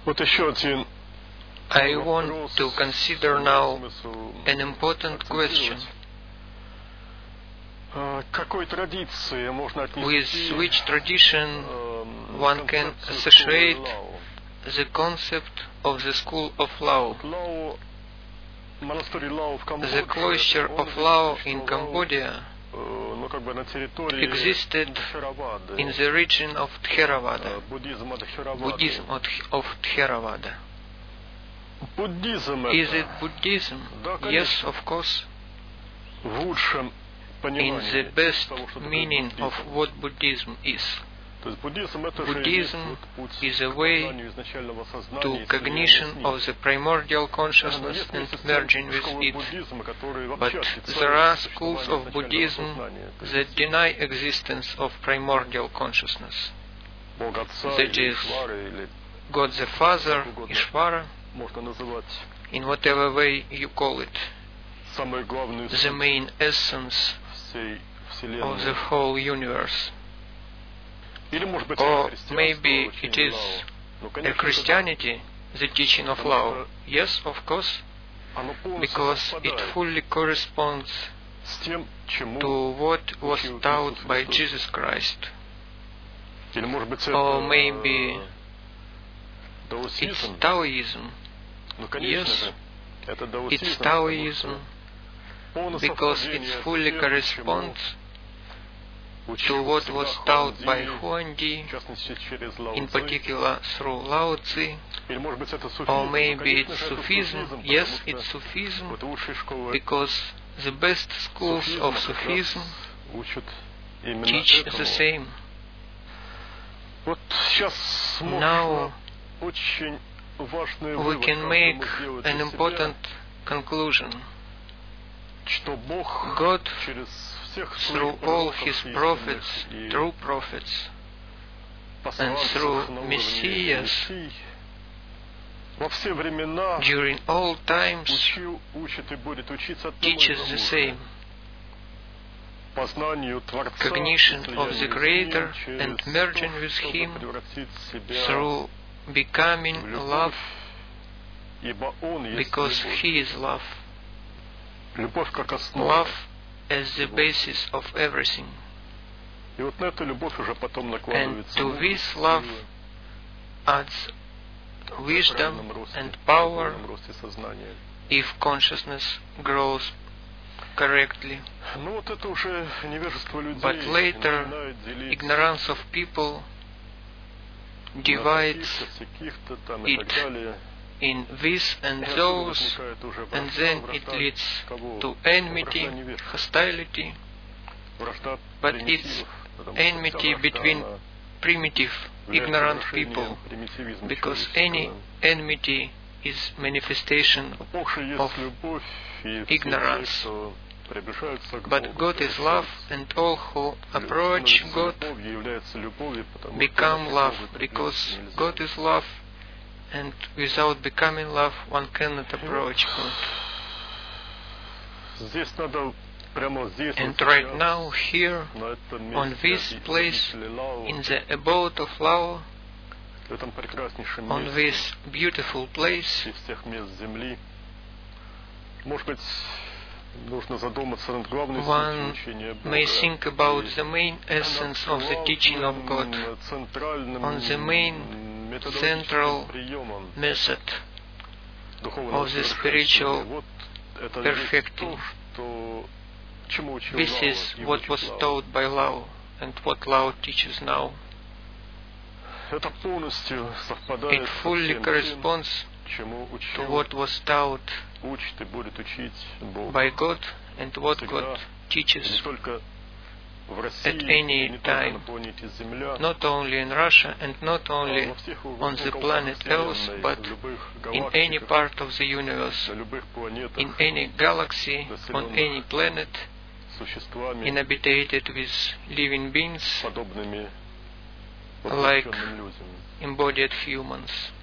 I want to consider now an important question. With which tradition one can associate the concept of the school of Lao? The cloister of Lao in Cambodia existed in the region of Theravada, Buddhism of Theravada. Is it Buddhism? Yes, of course. In the best meaning of what Buddhism is. Buddhism is a way to cognition of the primordial consciousness and merging with it. But there are schools of Buddhism that deny existence of primordial consciousness. That is, God the Father, Ishvara, in whatever way you call it, the main essence of the whole universe. Or maybe it is a Christianity, the teaching of Lao. Yes, of course, because it fully corresponds to what was taught by Jesus Christ. Or maybe it's Taoism. Yes, it's Taoism because it fully corresponds to what was taught by Huangdi, in particular through Lao Tzu. Or maybe it's Sufism. Yes, it's Sufism because the best schools of Sufism teach the same. Now we can make an important conclusion. God, through all His prophets, true prophets, and through Messiahs, during all times, teaches the same. Cognition of the Creator and merging with Him through becoming love, because He is love. Love as the basis of everything. And to this love adds wisdom and power if consciousness grows correctly. But later, ignorance of people divides it in this and those, and then it leads to enmity, hostility. But it's enmity between primitive, ignorant people, because any enmity is manifestation of ignorance. But God is love, and all who approach God become love, because God is love, and without becoming love, one cannot approach God. And right now, here, on this place, in the abode of Lao, on this beautiful place, one may think about the main essence of the teaching of God, on the main central method of the spiritual perfecting. This is what was taught by Lao and what Lao teaches now. It fully corresponds to what was taught by God and what God teaches at any time, not only in Russia and not only on the planet Earth, but in any part of the universe, in any galaxy, on any planet, inhabited with living beings like embodied humans.